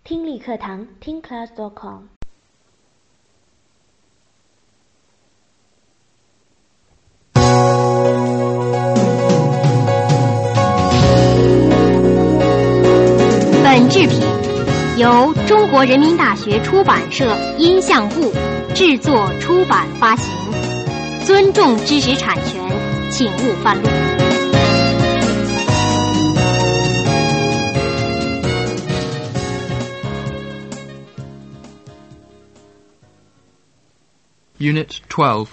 听力课堂听 class.com。 本制品由中国人民大学出版社音像部制作出版发行，尊重知识产权，请勿犯录。 Unit 12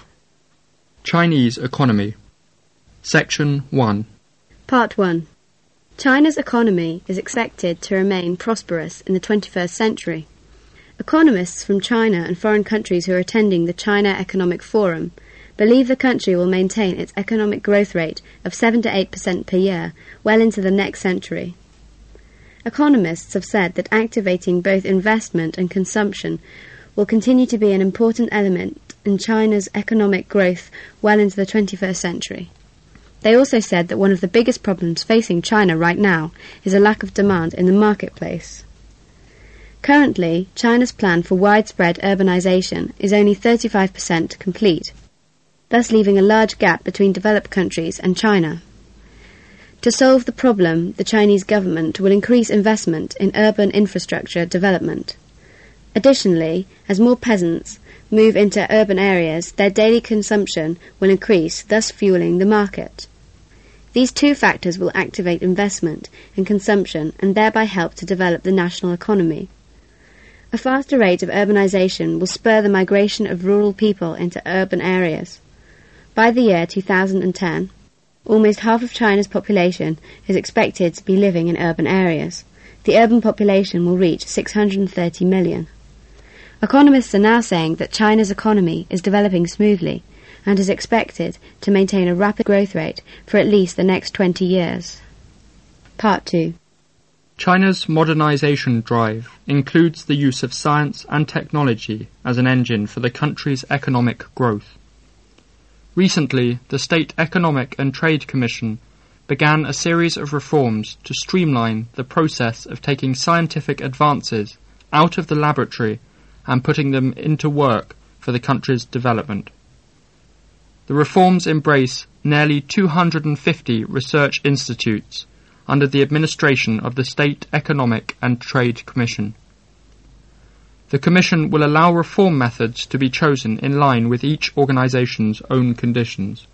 Chinese Economy Section 1 Part 1. China's economy is expected to remain prosperous in the 21st century. Economists from China and foreign countries who are attending the China Economic Forum believe the country will maintain its economic growth rate of 7 to 8% per year well into the next century. Economists have said that activating both investment and consumption will continue to be an important element in China's economic growth well into the 21st century. They also said that one of the biggest problems facing China right now is a lack of demand in the marketplace. Currently, China's plan for widespread urbanization is only 35% complete, thus leaving a large gap between developed countries and China. To solve the problem, the Chinese government will increase investment in urban infrastructure development. Additionally, as more peasants move into urban areas, their daily consumption will increase, thus fueling the market. These two factors will activate investment and consumption and thereby help to develop the national economy. A faster rate of urbanization will spur the migration of rural people into urban areas. By the year 2010, almost half of China's population is expected to be living in urban areas. The urban population will reach 630 million. Economists are now saying that China's economy is developing smoothly and is expected to maintain a rapid growth rate for at least the next 20 years. Part 2. China's modernization drive includes the use of science and technology as an engine for the country's economic growth. Recently, the State Economic and Trade Commission began a series of reforms to streamline the process of taking scientific advances out of the laboratory and putting them into work for the country's development. The reforms embrace nearly 250 research institutes under the administration of the State Economic and Trade Commission. The Commission will allow reform methods to be chosen in line with each organization's own conditions.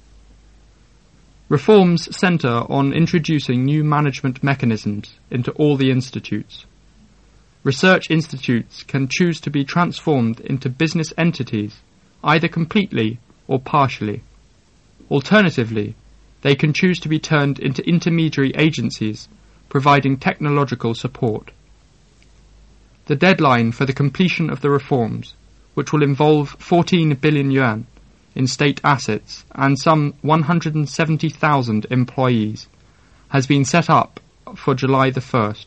Reforms center on introducing new management mechanisms into all the institutes. Research institutes can choose to be transformed into business entities, either completely or partially. Alternatively, they can choose to be turned into intermediary agencies, providing technological support. The deadline for the completion of the reforms, which will involve 14 billion yuan in state assets and some 170,000 employees, has been set up for July the 1st.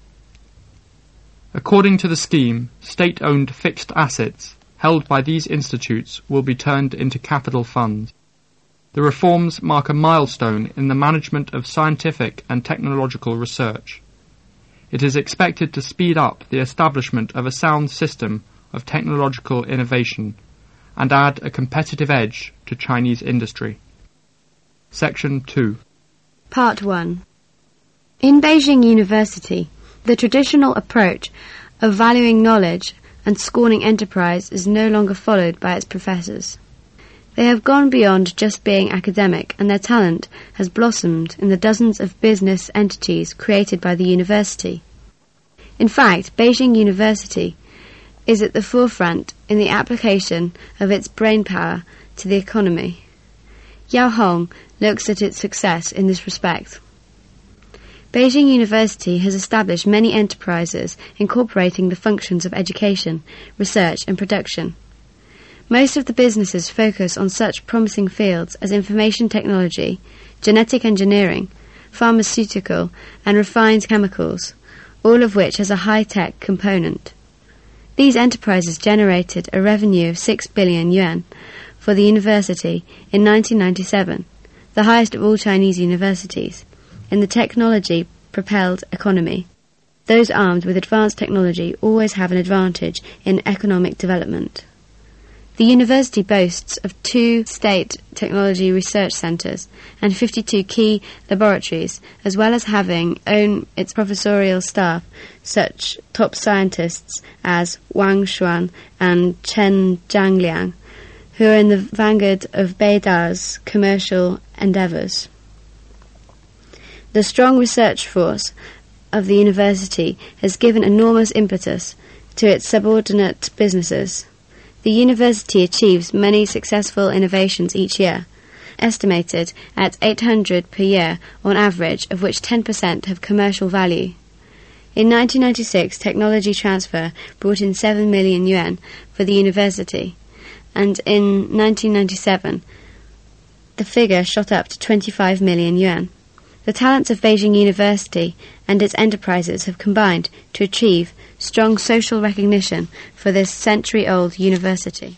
According to the scheme, state-owned fixed assets held by these institutes will be turned into capital funds. The reforms mark a milestone in the management of scientific and technological research. It is expected to speed up the establishment of a sound system of technological innovation and add a competitive edge to Chinese industry. Section 2. Part 1. In Beijing University, the traditional approach of valuing knowledge and scorning enterprise is no longer followed by its professors. They have gone beyond just being academic, and their talent has blossomed in the dozens of business entities created by the university. In fact, Beijing University is at the forefront in the application of its brainpower to the economy. Yao Hong looks at its success in this respect. Beijing University has established many enterprises incorporating the functions of education, research and production. Most of the businesses focus on such promising fields as information technology, genetic engineering, pharmaceutical and refined chemicals, all of which has a high-tech component. These enterprises generated a revenue of 6 billion yuan for the university in 1997, the highest of all Chinese universities, in the technology-propelled economy. those armed with advanced technology always have an advantage in economic development. The university boasts of 2 state technology research centres and 52 key laboratories, as well as having its professorial staff, such top scientists as Wang Xuan and Chen Zhangliang, who are in the vanguard of Beida's commercial endeavours. The strong research force of the university has given enormous impetus to its subordinate businesses. The university achieves many successful innovations each year, estimated at 800 per year on average, of which 10% have commercial value. In 1996, technology transfer brought in 7 million yuan for the university, and in 1997, the figure shot up to 25 million yuan. The talents of Beijing University and its enterprises have combined to achieve strong social recognition for this century-old university.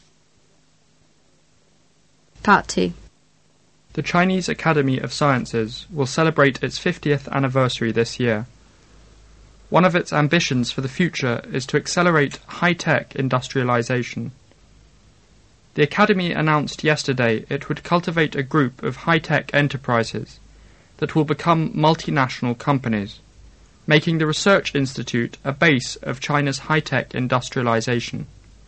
Part 2. The Chinese Academy of Sciences will celebrate its 50th anniversary this year. One of its ambitions for the future is to accelerate high-tech industrialization. The Academy announced yesterday it would cultivate a group of high-tech enterprises that will become multinational companies, making the Research Institute a base of China's high-tech industrialization.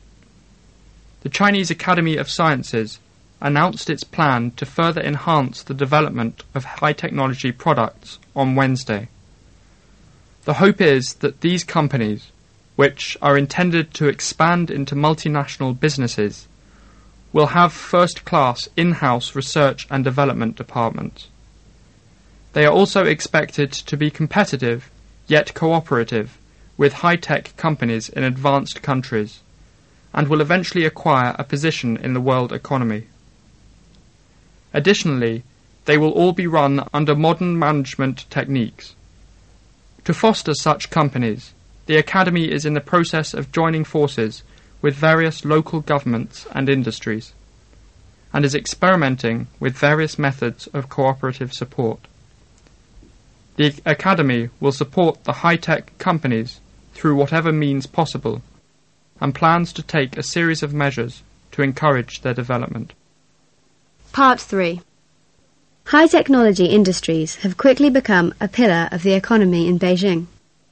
The Chinese Academy of Sciences announced its plan to further enhance the development of high-technology products on Wednesday. The hope is that these companies, which are intended to expand into multinational businesses, will have first-class in-house research and development departments. They are also expected to be competitive, yet cooperative, with high-tech companies in advanced countries, and will eventually acquire a position in the world economy. Additionally, they will all be run under modern management techniques. To foster such companies, the Academy is in the process of joining forces with various local governments and industries, and is experimenting with various methods of cooperative support. The Academy will support the high-tech companies through whatever means possible, and plans to take a series of measures to encourage their development. Part 3. High technology industries have quickly become a pillar of the economy in Beijing.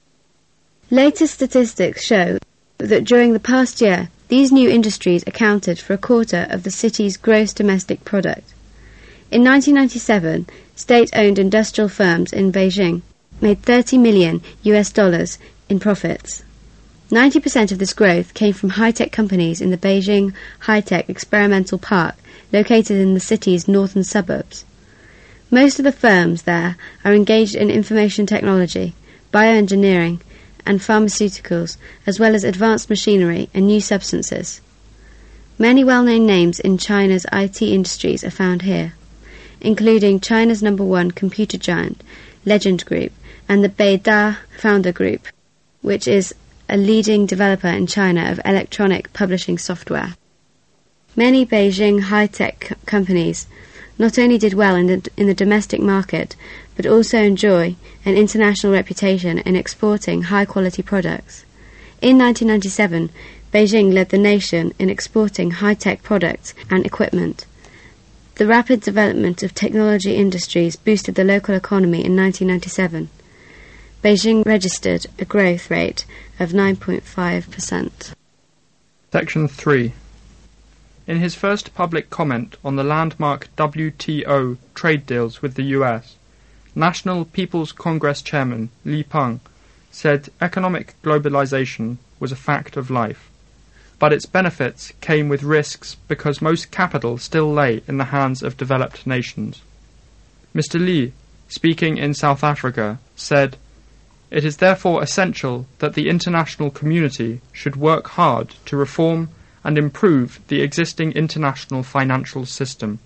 Latest statistics show that during the past year, these new industries accounted for a quarter of the city's gross domestic product. In 1997, state-owned industrial firms in Beijing made $30 million in profits. 90% of this growth came from high-tech companies in the Beijing High-Tech Experimental Park, located in the city's northern suburbs. Most of the firms there are engaged in information technology, bioengineering, and pharmaceuticals, as well as advanced machinery and new substances. Many well-known names in China's IT industries are found here, including China's #1 computer giant, Legend Group, and the Beida Founder Group, which is a leading developer in China of electronic publishing software. Many Beijing high-tech companies not only did well in the domestic market, but also enjoy an international reputation in exporting high-quality products. In 1997, Beijing led the nation in exporting high-tech products and equipment. The rapid development of technology industries boosted the local economy in 1997. Beijing registered a growth rate of 9.5%. Section 3. In his first public comment on the landmark WTO trade deals with the US, National People's Congress Chairman Li Peng said economic globalization was a fact of life, but its benefits came with risks because most capital still lay in the hands of developed nations. Mr. Li, speaking in South Africa, said, "It is therefore essential that the international community should work hard to reform and improve the existing international financial system."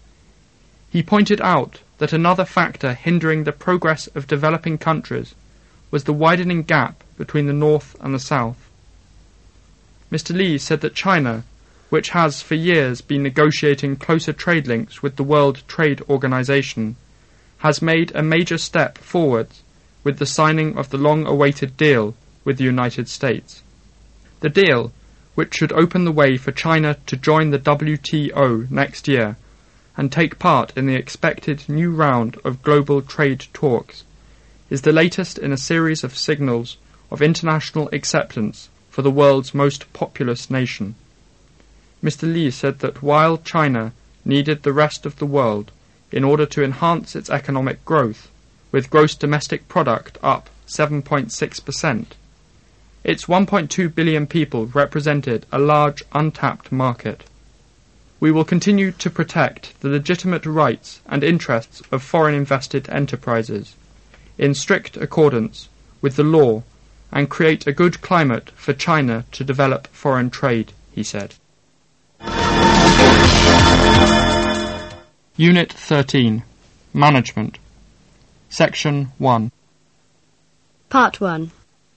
He pointed out that another factor hindering the progress of developing countries was the widening gap between the North and the South. Mr. Li said that China, which has for years been negotiating closer trade links with the World Trade Organization, has made a major step forward with the signing of the long-awaited deal with the United States. The deal, which should open the way for China to join the WTO next year and take part in the expected new round of global trade talks, is the latest in a series of signals of international acceptance for the world's most populous nation. Mr. Li said that while China needed the rest of the world in order to enhance its economic growth, with gross domestic product up 7.6%, its 1.2 billion people represented a large untapped market. We will continue to protect the legitimate rights and interests of foreign invested enterprises, in strict accordance with the law, and create a good climate for China to develop foreign trade, he said. Unit 13. Management. Section 1. Part 1.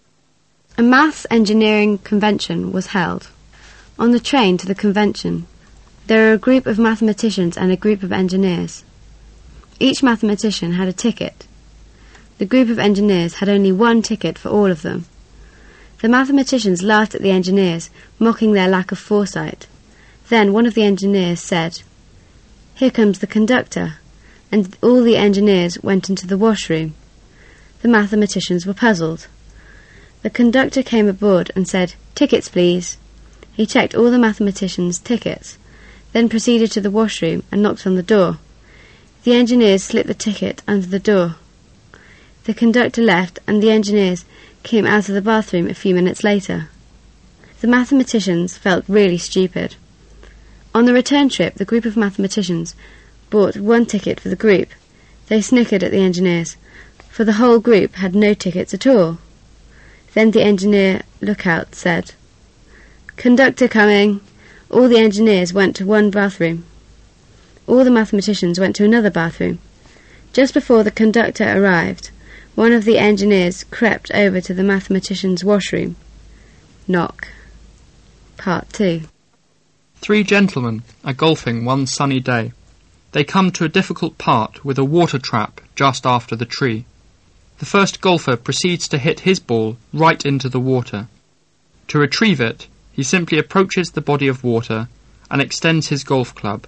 A maths engineering convention was held. On the train to the convention, there were a group of mathematicians and a group of engineers. Each mathematician had a ticket. The group of engineers had only one ticket for all of them. The mathematicians laughed at the engineers, mocking their lack of foresight. Then one of the engineers said, "Here comes the conductor," and all the engineers went into the washroom. The mathematicians were puzzled. The conductor came aboard and said, "Tickets, please." He checked all the mathematicians' tickets, then proceeded to the washroom and knocked on the door. The engineers slipped the ticket under the door. The conductor left, and the engineers came out of the bathroom a few minutes later. The mathematicians felt really stupid. On the return trip, the group of mathematicians bought one ticket for the group. They snickered at the engineers, for the whole group had no tickets at all. Then the engineer lookout said, "Conductor coming." All the engineers went to one bathroom. All the mathematicians went to another bathroom. Just before the conductor arrived, one of the engineers crept over to the mathematicians' washroom. Knock. Part 2. 3 gentlemen are golfing one sunny day. They come to a difficult part with a water trap just after the tree. The first golfer proceeds to hit his ball right into the water. To retrieve it, he simply approaches the body of water and extends his golf club.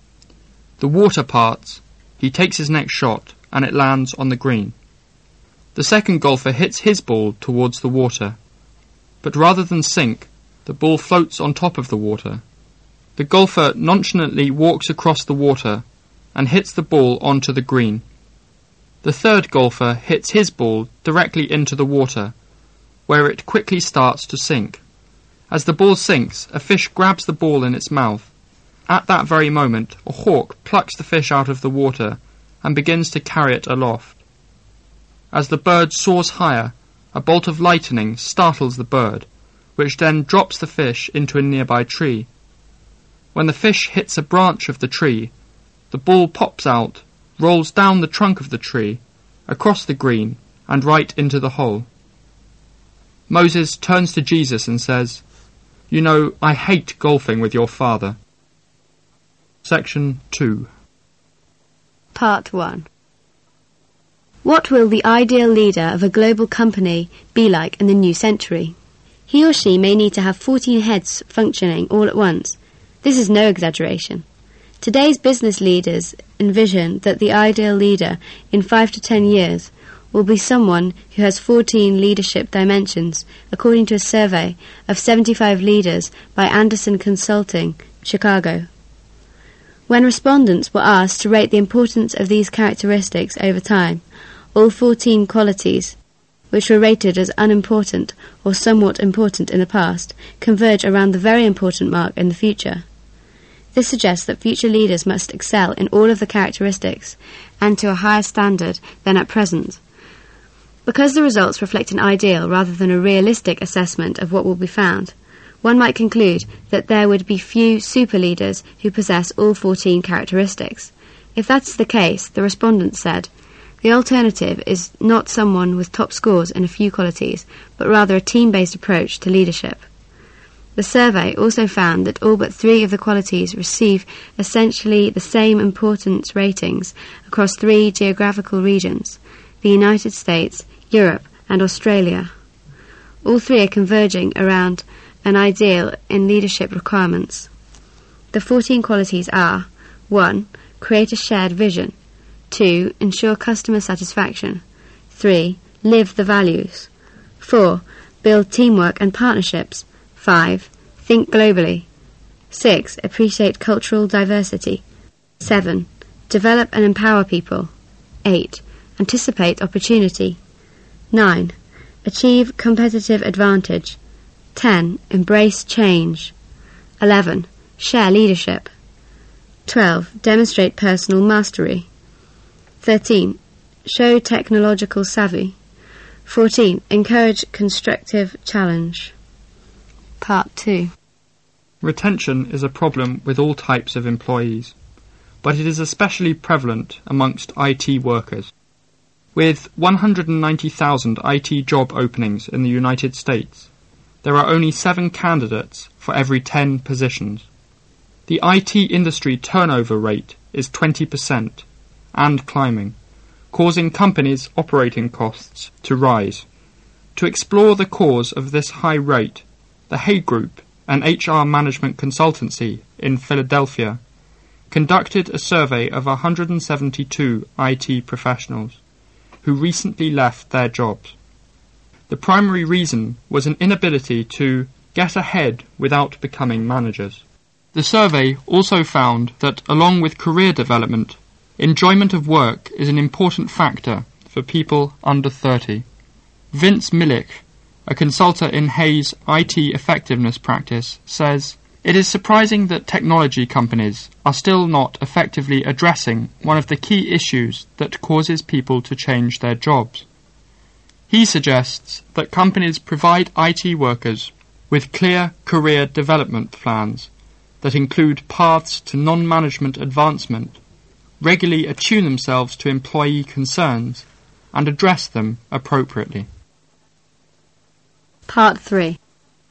The water parts, he takes his next shot, and it lands on the green. The second golfer hits his ball towards the water, but rather than sink, the ball floats on top of the water. The golfer nonchalantly walks across the water and hits the ball onto the green. The third golfer hits his ball directly into the water, where it quickly starts to sink. As the ball sinks, a fish grabs the ball in its mouth. At that very moment, a hawk plucks the fish out of the water and begins to carry it aloft. As the bird soars higher, a bolt of lightning startles the bird, which then drops the fish into a nearby tree. When the fish hits a branch of the tree, the ball pops out, rolls down the trunk of the tree, across the green, and right into the hole. Moses turns to Jesus and says, "You know, I hate golfing with your father." Section 2. Part 1. What will the ideal leader of a global company be like in the new century? He or she may need to have 14 heads functioning all at once. This is no exaggeration. Today's business leaders envision that the ideal leader in 5 to 10 years will be someone who has 14 leadership dimensions, according to a survey of 75 leaders by Anderson Consulting, Chicago. When respondents were asked to rate the importance of these characteristics over time, all 14 qualities, which were rated as unimportant or somewhat important in the past, converge around the very important mark in the future. This suggests that future leaders must excel in all of the characteristics and to a higher standard than at present. Because the results reflect an ideal rather than a realistic assessment of what will be found, one might conclude that there would be few super leaders who possess all 14 characteristics. If that's the case, the respondents said, the alternative is not someone with top scores in a few qualities, but rather a team-based approach to leadership. The survey also found that all but 3 of the qualities receive essentially the same importance ratings across 3 geographical regions: the United States, Europe, and Australia. All three are converging around an ideal in leadership requirements. The 14 qualities are: 1. Create a shared vision. 2. Ensure customer satisfaction. 3. Live the values. 4. Build teamwork and partnerships. 5. Think globally. 6. Appreciate cultural diversity. 7. Develop and empower people. 8. Anticipate opportunity. 9. Achieve competitive advantage. 10. Embrace change. 11. Share leadership. 12. Demonstrate personal mastery. 13. Show technological savvy. 14. Encourage constructive challenge. Part 2. Retention is a problem with all types of employees, but it is especially prevalent amongst IT workers. With 190,000 IT job openings in the United States, there are only 7 candidates for every 10 positions. The IT industry turnover rate is 20% and climbing, causing companies' operating costs to rise. To explore the cause of this high rate, the Hay Group, an HR management consultancy in Philadelphia, conducted a survey of 172 IT professionals who recently left their jobs. The primary reason was an inability to get ahead without becoming managers. The survey also found that, along with career development, enjoyment of work is an important factor for people under 30. Vince Millick, a consultant in Hay's IT effectiveness practice, says, "It is surprising that technology companies are still not effectively addressing one of the key issues that causes people to change their jobs." He suggests that companies provide IT workers with clear career development plans that include paths to non-management advancement, regularly attune themselves to employee concerns, and address them appropriately. Part 3.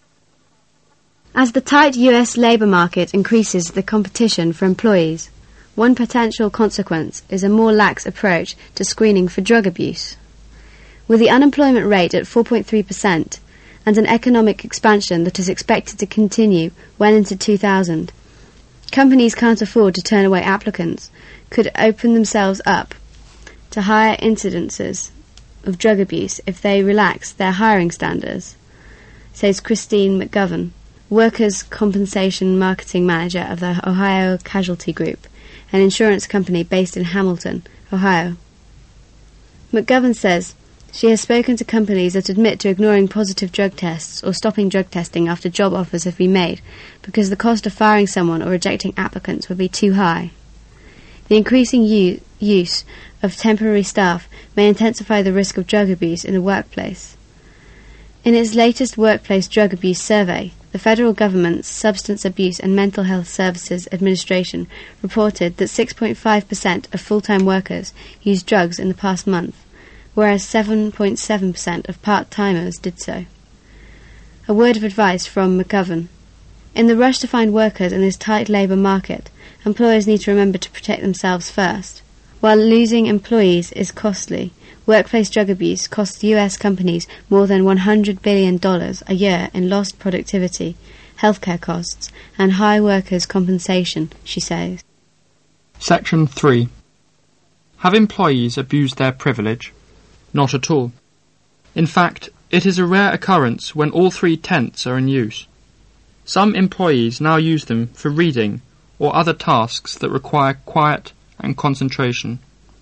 As the tight US labour market increases the competition for employees, one potential consequence is a more lax approach to screening for drug abuse. With the unemployment rate at 4.3% and an economic expansion that is expected to continue well into 2000, companies can't afford to turn away applicants, could open themselves up to higher incidences of drug abuse if they relax their hiring standards, says Christine McGovern, Workers' Compensation Marketing Manager of the Ohio Casualty Group, an insurance company based in Hamilton, Ohio. McGovern says she has spoken to companies that admit to ignoring positive drug tests or stopping drug testing after job offers have been made because the cost of firing someone or rejecting applicants would be too high. The increasing use of temporary staff may intensify the risk of drug abuse in the workplace. In its latest workplace drug abuse survey, the federal government's Substance Abuse and Mental Health Services Administration reported that 6.5% of full-time workers used drugs in the past month, whereas 7.7% of part-timers did so. A word of advice from McGovern. In the rush to find workers in this tight labour market, employers need to remember to protect themselves first. While losing employees is costly, workplace drug abuse costs US companies more than $100 billion a year in lost productivity, healthcare costs, and high workers' compensation, she says. Section 3. Have employees abused their privilege? Not at all. In fact, it is a rare occurrence when all 3 tenets are in use. Some employees now use them for reading or other tasks that require quiet and concentration.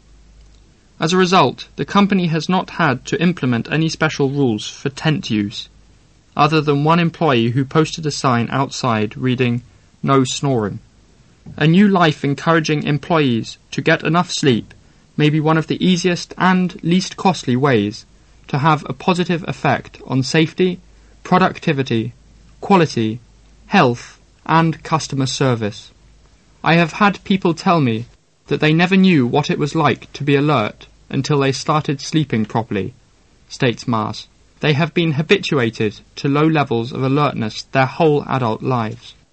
As a result, the company has not had to implement any special rules for tent use, other than one employee who posted a sign outside reading, "No snoring." A new life encouraging employees to get enough sleep may be one of the easiest and least costly ways to have a positive effect on safety, productivity, quality, health, and customer service. I have had people tell me that they never knew what it was like to be alert until they started sleeping properly, states Mars. They have been habituated to low levels of alertness their whole adult lives.